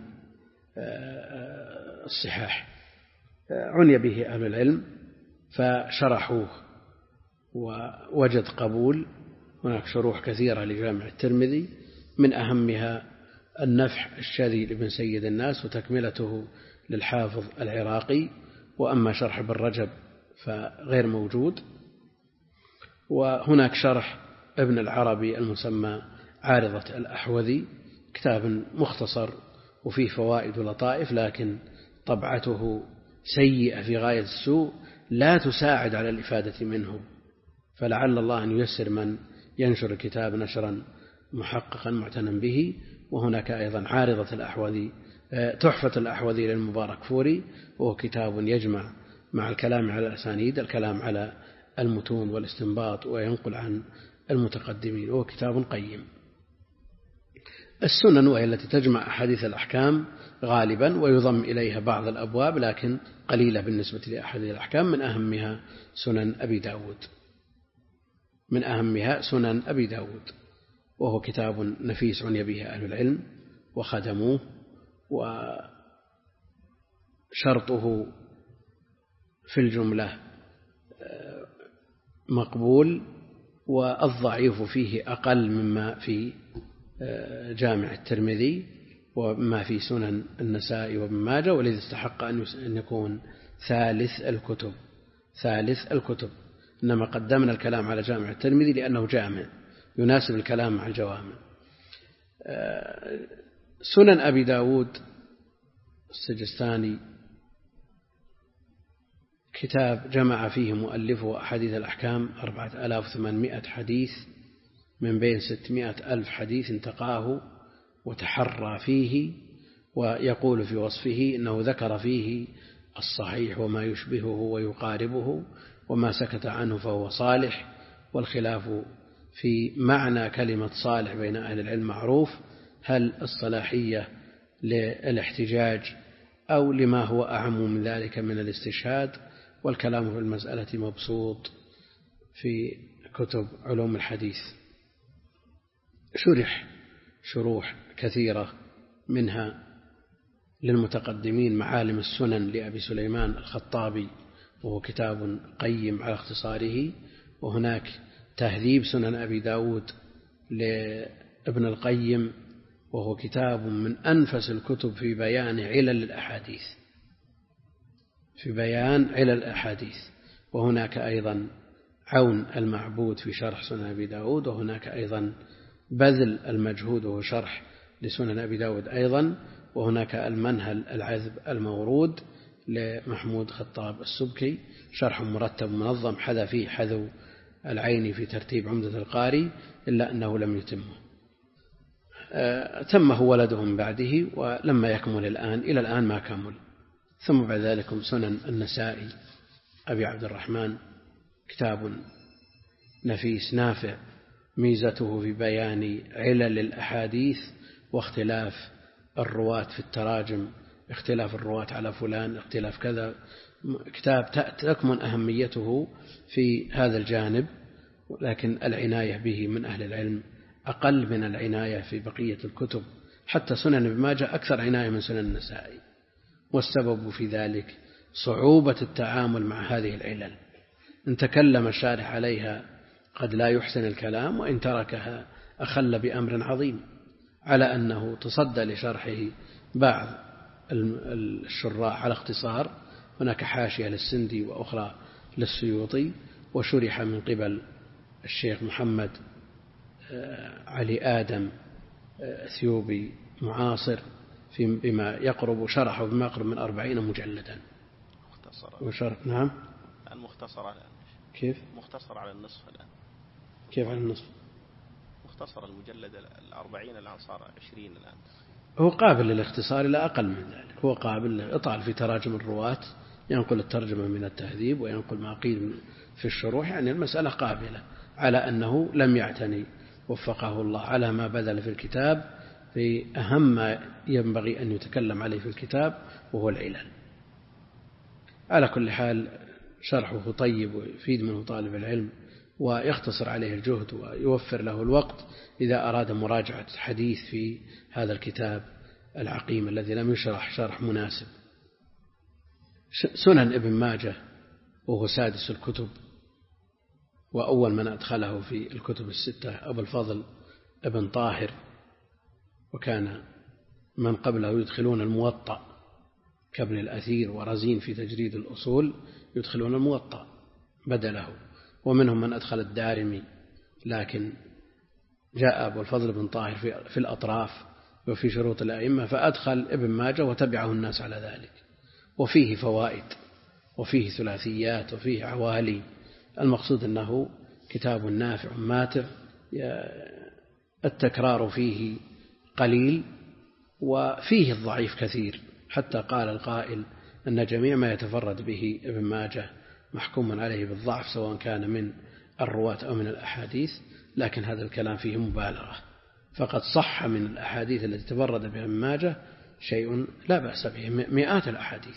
الصحاح. عني به أهل العلم فشرحوه ووجد قبول. هناك شروح كثيرة لجامع الترمذي، من أهمها النفح الشاذي لابن سيد الناس وتكملته للحافظ العراقي، وأما شرح ابن رجب فغير موجود. وهناك شرح ابن العربي المسمى عارضة الأحوذي، كتاب مختصر وفيه فوائد ولطائف، لكن طبعته سيئة في غاية السوء، لا تساعد على الإفادة منه، فلعل الله أن ييسر من ينشر الكتاب نشرا محققا معتنا به. وهناك أيضا عارضة الأحوذي تحفة الأحوذي للمبارك فوري، وهو كتاب يجمع مع الكلام على الأسانيد الكلام على المتون والاستنباط وينقل عن المتقدمين، وهو كتاب قيم. السنن وهي التي تجمع أحاديث الأحكام غالبا، ويضم إليها بعض الأبواب لكن قليلة بالنسبة لأحاديث الأحكام. من أهمها سنن أبي داود من أهمها سنن أبي داود وهو كتاب نفيس عني به أهل العلم وخدموه، وشرطه في الجملة مقبول، والضعيف فيه أقل مما في جامع الترمذي وما في سنن النسائي وابن ماجه، ولذا استحق أن يكون ثالث الكتب ثالث الكتب إنما قدمنا الكلام على جامع الترمذي لأنه جامع يناسب الكلام مع الجوامع. سنن أبي داود السجستاني كتاب جمع فيه مؤلفه أحاديث الأحكام أربعة آلاف وثمانمائة حديث من بين ستمائة ألف حديث انتقاه وتحرى فيه، ويقول في وصفه إنه ذكر فيه الصحيح وما يشبهه ويقاربه، وما سكت عنه فهو صالح. والخلاف في معنى كلمة صالح بين أهل العلم معروف، هل الصلاحية للاحتجاج أو لما هو أعم من ذلك من الاستشهاد، والكلام في المسألة مبسوط في كتب علوم الحديث. شرح شروح كثيرة منها للمتقدمين معالم السنن لأبي سليمان الخطابي، وهو كتاب قيم على اختصاره. وهناك تهذيب سنن أبي داود لابن القيم، وهو كتاب من أنفس الكتب في بيان علل الأحاديث في بيان علل الأحاديث. وهناك أيضا عون المعبود في شرح سنن أبي داود، وهناك أيضا بذل المجهود وهو شرح لسنن أبي داود أيضا. وهناك المنهل العذب المورود لمحمود خطاب السبكي، شرح مرتب منظم حذا فيه حذو العين في ترتيب عمدة القاري، إلا أنه لم يتمه. تمه ولده من بعده ولما يكمل الآن، إلى الآن ما كمل. ثم بعد ذلك سنن النسائي أبي عبد الرحمن، كتاب نفيس نافع، ميزته في بيان علل الأحاديث واختلاف الرواة في التراجم، اختلاف الرواة على فلان، اختلاف كذا. كتاب تكمن أهميته في هذا الجانب، لكن العناية به من أهل العلم أقل من العناية في بقية الكتب. حتى سنن ابن ماجه أكثر عناية من سنن النسائي، والسبب في ذلك صعوبة التعامل مع هذه العلل. إن تكلم الشارح عليها قد لا يحسن الكلام، وإن تركها أخل بأمر عظيم، على أنه تصدى لشرحه بعض الشراح على اختصار. هناك حاشية للسندي وأخرى للسيوطي، وشرح من قبل الشيخ محمد علي آدم ثيوبي معاصر في بما يقرب شرحه بما يقرب من أربعين مجلدا مختصر. وشرح نعم المختصر على كيف مختصر على النصف الآن. كيف على النصف؟ مختصر المجلد الأربعين الآن صار عشرين الآن. هو قابل للاختصار لا أقل من ذلك، هو قابل لإطعال في تراجم الرواة، ينقل الترجمة من التهذيب وينقل ما قيل في الشروح، يعني المسألة قابلة، على أنه لم يعتني وفقه الله على ما بذل في الكتاب في أهم ما ينبغي أن يتكلم عليه في الكتاب، وهو العلل. على كل حال شرحه طيب ويفيد منه طالب العلم، ويختصر عليه الجهد ويوفر له الوقت إذا أراد مراجعة حديث في هذا الكتاب العقيم الذي لم يشرح شرح مناسب. سنن ابن ماجه وهو سادس الكتب، وأول من أدخله في الكتب الستة أبو الفضل ابن طاهر، وكان من قبله يدخلون الموطأ كابن الأثير ورزين في تجريد الأصول، يدخلون الموطأ بدله. ومنهم من أدخل الدارمي، لكن جاء أبو الفضل بن طاهر في الأطراف وفي شروط الأئمة فأدخل ابن ماجه وتبعه الناس على ذلك. وفيه فوائد وفيه ثلاثيات وفيه عوالي. المقصود أنه كتاب نافع ماتع، التكرار فيه قليل وفيه الضعيف كثير، حتى قال القائل أن جميع ما يتفرد به ابن ماجه محكوم عليه بالضعف، سواء كان من الرواة أو من الأحاديث. لكن هذا الكلام فيه مبالغة، فقد صح من الأحاديث التي تفرد بها ابن ماجه شيء لا بأس به، مئات الأحاديث،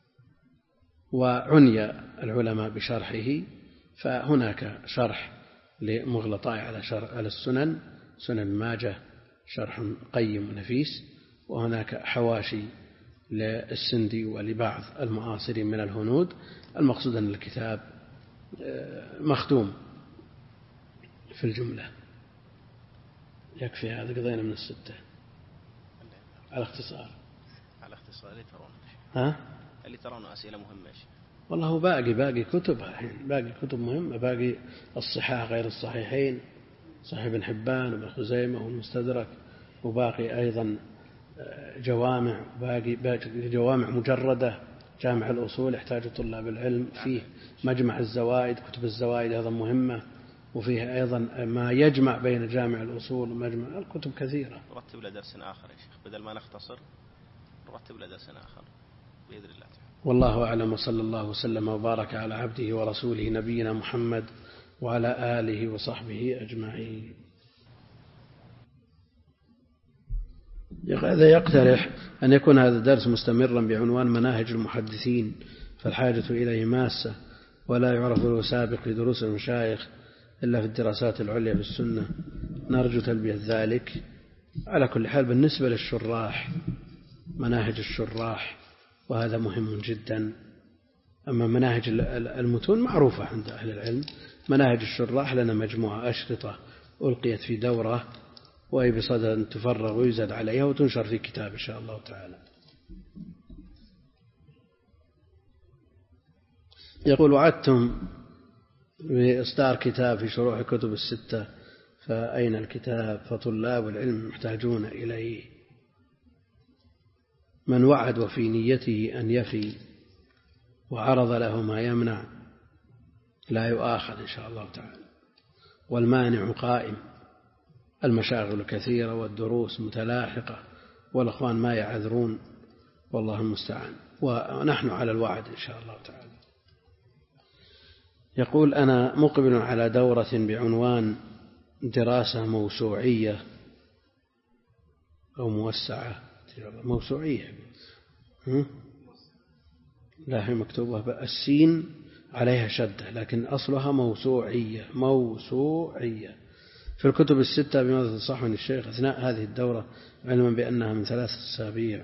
وعني العلماء بشرحه. فهناك شرح لمغلطاء على على السنن، سنن ماجه، شرح قيم ونفيس. وهناك حواشي للسندي ولبعض المعاصرين من الهنود. المقصود أن الكتاب مختوم في الجملة. يكفي هذا، قضينا من الستة على اختصار. على اختصار اللي ترون ها اللي ترون أسئلة مهمة. والله هو باقي باقي كتب الحين، باقي كتب مهمة، باقي الصحاح غير الصحيحين، صحيح ابن حبان وابن خزيمة والمستدرك، وباقي أيضا جوامع، باقي, باقي جوامع مجردة، جامع الأصول يحتاج طلاب العلم، فيه مجمع الزوائد، كتب الزوائد هذا مهمة، وفيه أيضا ما يجمع بين جامع الأصول ومجمع الكتب كثيرة. رتب له درس آخر يا شيخ، بدل ما نختصر رتب له درس آخر بإذن الله. والله أعلم، وصلى الله وسلم وبارك على عبده ورسوله نبينا محمد وعلى آله وصحبه أجمعين. هذا يقترح أن يكون هذا الدرس مستمرا بعنوان مناهج المحدثين، فالحاجة إليه ماسة، ولا يعرف له سابق في دروس المشايخ إلا في الدراسات العليا في السنة. نرجو تلبية ذلك. على كل حال بالنسبة للشراح، مناهج الشراح وهذا مهم جدا. أما مناهج المتون معروفة عند أهل العلم. مناهج الشراح لنا مجموعة أشرطة ألقيت في دورة، وهي بصدد أن تفرغ ويزاد عليها وتنشر في كتاب إن شاء الله تعالى. يقول: وعدتم بإصدار كتاب في شروح الكتب الستة، فأين الكتاب؟ فطلاب العلم محتاجون إليه. من وعد وفي نيته أن يفي وعرض له ما يمنع لا يؤاخذ إن شاء الله تعالى. والمانع قائم، المشاغل كثيرة والدروس متلاحقة والأخوان ما يعذرون، والله المستعان، ونحن على الوعد إن شاء الله تعالى. يقول: أنا مقبل على دورة بعنوان دراسة موسوعية أو موسعة موسوعية، لا هي مكتوبة السين عليها شدة لكن أصلها موسوعية موسوعية في الكتب الستة بما تصح من الشيخ أثناء هذه الدورة، علما بأنها من ثلاثة أسابيع.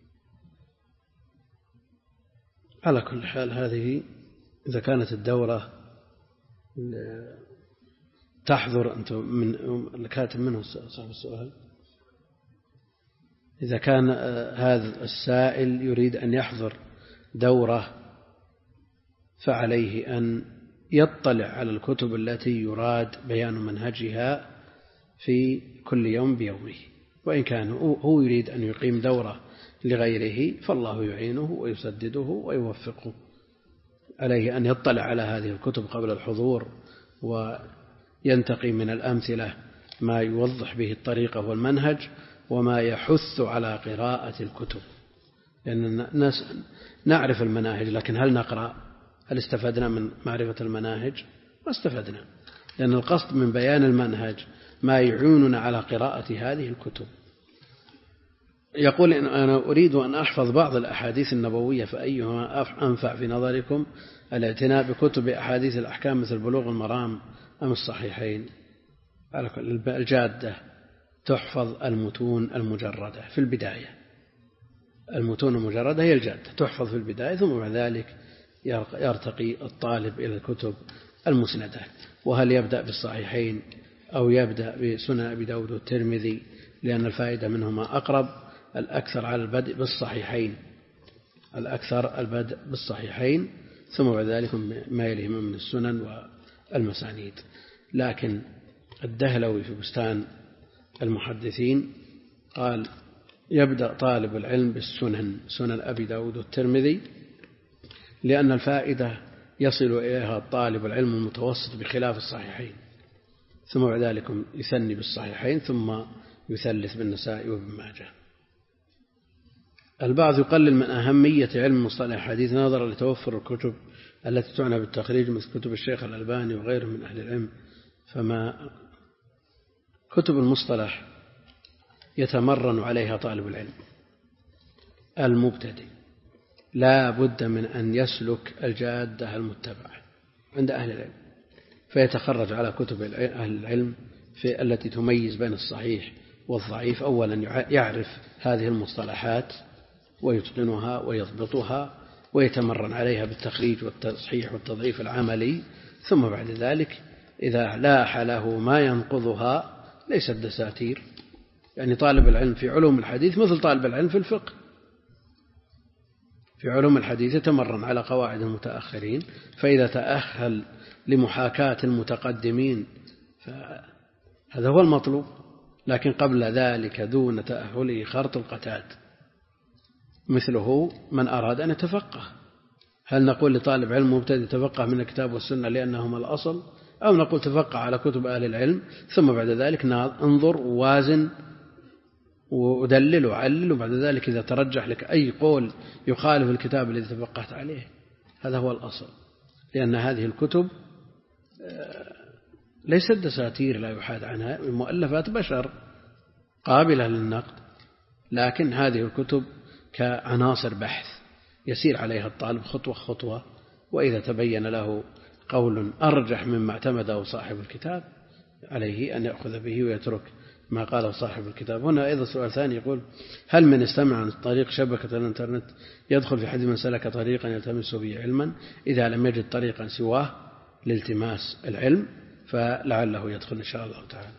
على كل حال هذه إذا كانت الدورة تحضر أنتم من الكاتب منه صاحب السؤال، إذا كان هذا السائل يريد أن يحضر دورة فعليه أن يطلع على الكتب التي يراد بيان منهجها في كل يوم بيومه، وإن كان هو يريد أن يقيم دورة لغيره فالله يعينه ويسدده ويوفقه. عليه أن يطلع على هذه الكتب قبل الحضور وينتقي من الأمثلة ما يوضح به الطريقة والمنهج وما يحث على قراءة الكتب، لأن الناس نعرف المناهج لكن هل نقرأ؟ هل استفدنا من معرفة المناهج؟ ما استفدنا، لأن القصد من بيان المنهج ما يعيننا على قراءة هذه الكتب. يقول: إن أنا أريد أن أحفظ بعض الأحاديث النبوية فأيهما أنفع في نظركم، الاعتناء بكتب أحاديث الأحكام مثل بلوغ المرام أم الصحيحين؟ على كل الجادة تحفظ المتون المجردة في البداية، المتون المجردة هي الجادة تحفظ في البداية، ثم بعد ذلك يرتقي الطالب إلى الكتب المسندة. وهل يبدأ بالصحيحين أو يبدأ بسنن أبي داود والترمذي لأن الفائدة منهما أقرب؟ الأكثر على البدء بالصحيحين، الأكثر البدء بالصحيحين ثم بعد ذلك ما يليهما من السنن والمسانيد. لكن الدهلوي في بستان المحدثين قال: يبدأ طالب العلم بالسنن، سنن أبي داود والترمذي، لأن الفائدة يصل إليها طالب العلم المتوسط بخلاف الصحيحين، ثم بعد ذلك يثني بالصحيحين ثم يثلث بالنسائي وابن ماجه. البعض يقلل من أهمية علم مصطلح الحديث نظرا لتوفر الكتب التي تعنى بالتخريج مثل كتب الشيخ الألباني وغيره من أهل العلم، فما كتب المصطلح يتمرن عليها طالب العلم المبتدئ لا بد من أن يسلك الجادة المتبعة عند أهل العلم، فيتخرج على كتب أهل العلم في التي تميز بين الصحيح والضعيف. أولا يعرف هذه المصطلحات ويتقنها ويضبطها ويتمرن عليها بالتخريج والتصحيح والتضعيف العملي، ثم بعد ذلك إذا لاح له ما ينقضها ليس الدساتير. يعني طالب العلم في علوم الحديث مثل طالب العلم في الفقه، في علوم الحديث يتمرن على قواعد المتأخرين، فإذا تأهل لمحاكاة المتقدمين فهذا هو المطلوب، لكن قبل ذلك دون تأهله خرط القتاد. مثله من أراد أن يتفقه، هل نقول لطالب علم مبتدئ تفقه من الكتاب والسنة لأنهما الأصل، أو نقول تفقه على كتب أهل العلم ثم بعد ذلك انظر ووازن ودلل وعلل، وبعد ذلك إذا ترجح لك أي قول يخالف الكتاب الذي تفقهت عليه هذا هو الأصل. لأن هذه الكتب ليست دساتير لا يحاد عنها، مؤلفات بشر قابلة للنقد، لكن هذه الكتب كعناصر بحث يسير عليها الطالب خطوة خطوة، وإذا تبين له قول أرجح مما اعتمده صاحب الكتاب عليه أن يأخذ به ويترك ما قاله صاحب الكتاب. هنا أيضا سؤال ثاني يقول: هل من استمع عن طريق شبكة الإنترنت يدخل في حد من سلك طريقا يلتمس به علما إذا لم يجد طريقا سواه لالتماس العلم فلعله يدخل إن شاء الله تعالى.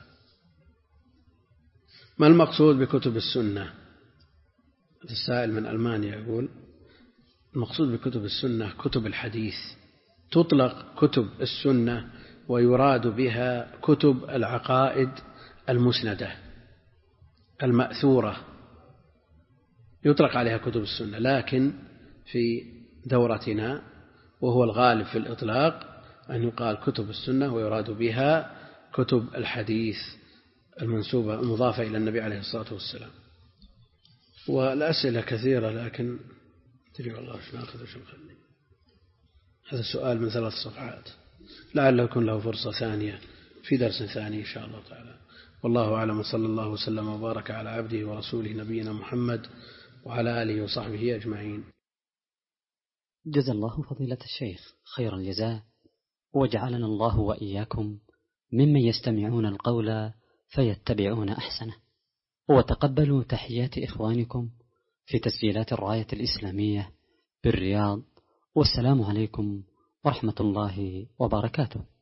ما المقصود بكتب السنة؟ السائل من ألمانيا يقول: المقصود بكتب السنة كتب الحديث، تطلق كتب السنة ويراد بها كتب العقائد المسندة المأثورة، يطلق عليها كتب السنة. لكن في دورتنا وهو الغالب في الإطلاق أن يقال كتب السنة ويراد بها كتب الحديث المنسوبة المضافة إلى النبي عليه الصلاة والسلام. والأسئلة كثيرة لكن تدري والله شو ناخذ وشو نخلي. هذا سؤال من ثلاث صفحات، لعله يكون له فرصة ثانية في درس ثاني إن شاء الله تعالى. والله أعلم، صلى الله وسلم وبارك على عبده ورسوله نبينا محمد وعلى آله وصحبه أجمعين. جزا الله فضيلة الشيخ خير الجزاء، وجعلنا الله وإياكم ممن يستمعون القول فيتبعون أحسنه. وتقبلوا تحيات إخوانكم في تسجيلات الراية الإسلامية بالرياض، والسلام عليكم ورحمة الله وبركاته.